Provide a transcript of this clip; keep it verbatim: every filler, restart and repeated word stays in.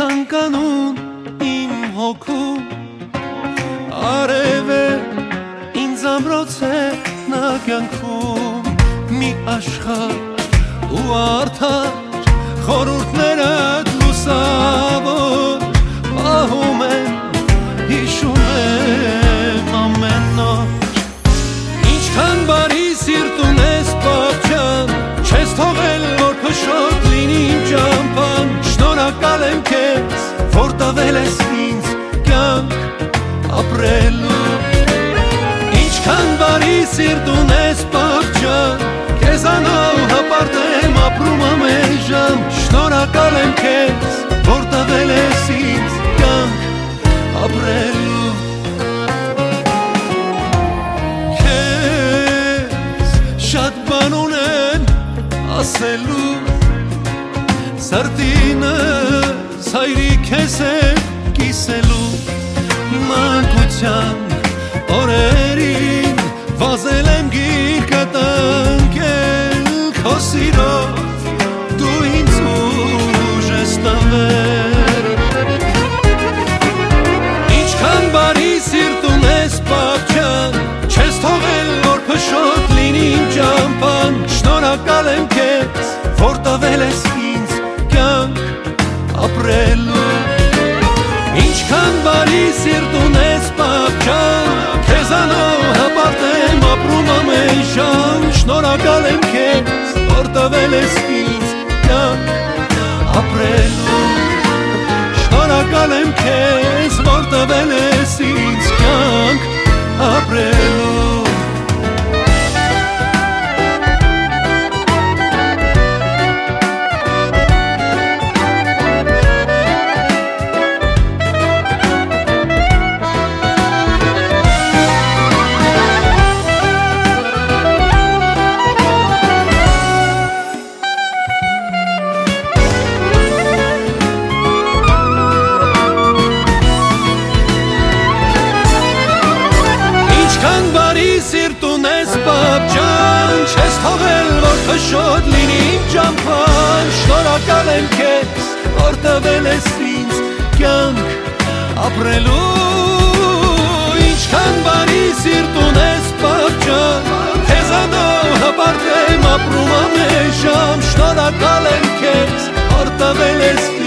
ցանկանում իմ հոգում արև է ինձ ամրոց է նա կյանքում մի աշխարհ ու արդար խորհուրդներդ լուսավոր պահում եմ հիշում եմ ամեն օր ինչքան բարի սիրտ ունես պապ չես թողել որ փշոտ լինի իմ ճամփան շնորհակալ եմ քեզ որ տվել ես ինձ կյանք ապրելու ինչքան բարի սիրտ ունես պապ քեզանով հպարտ եմ ապրում ամեն ժամ շնորհակալ եմ քեզ որ տվել ես ինձ կյանք ապրելու քեզ շատ բան ունեն ասելու սրտինս հայրիկ ես է կիսելու մանկության օրերին վազել եմ գիրկը տնկել քո սիրով դու ինձ ուժ ես տվել ինչքան բարի սիրտ ունես պապ ջան չես թողել որ փշոտ լինի իմ ճամփան շնորհակալ եմ քեզ որ տվել ես ինձ կյանք ապրելու ինչքան բարի սիրտ ունես պապ ջան քեզանով հպարտ եմ ապրում ամեն ժամ շնորհակալ եմ քեզ որ տվել ես ինձ կյանք ապրելու շնորհակալ եմ քեզ որ տվել ես ինձ կյանք ապրելու սիրտ ունես պապ ջան չես թողել որ փշոտ լինի իմ ճամփան շնորհակալ եմ քեզ որ տվել ես ինձ կյանք ապրելու ինչքան բարի սիրտ ունես պապ ջան քեզանով հպարտ եմ ապրում ամեն ժամ շնորհակալ եմ քեզ որ տվել ես